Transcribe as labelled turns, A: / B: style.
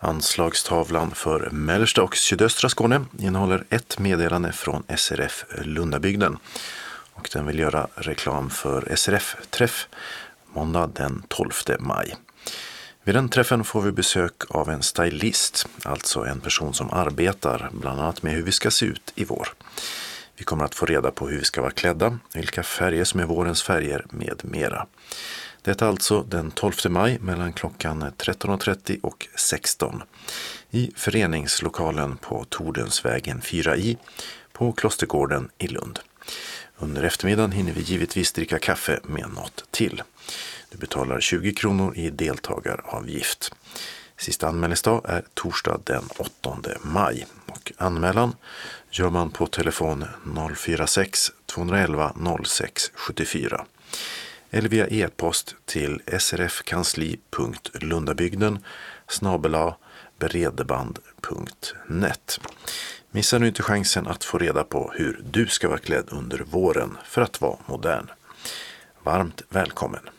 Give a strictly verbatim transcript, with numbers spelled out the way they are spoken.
A: Anslagstavlan för mellersta och sydöstra Skåne innehåller ett meddelande från S R F Lundabygden och den vill göra reklam för S R F-träff måndag den tolfte maj. Vid den träffen får vi besök av en stylist, alltså en person som arbetar bland annat med hur vi ska se ut i vår. Vi kommer att få reda på hur vi ska vara klädda, vilka färger som är vårens färger med mera. Detta alltså den tolfte maj mellan klockan tretton och trettio och sexton i föreningslokalen på Tordensvägen fyra i på Klostergården i Lund. Under eftermiddagen hinner vi givetvis dricka kaffe med något till. Du betalar tjugo kronor i deltagaravgift. Sista anmälningsdag är torsdag den åttonde maj och anmälan gör man på telefon noll fyra sex två ett ett noll sex sju fyra eller via e-post till srfkansli punkt lundabygden snabel-a beredeband punkt net. Missa nu inte chansen att få reda på hur du ska vara klädd under våren för att vara modern. Varmt välkommen!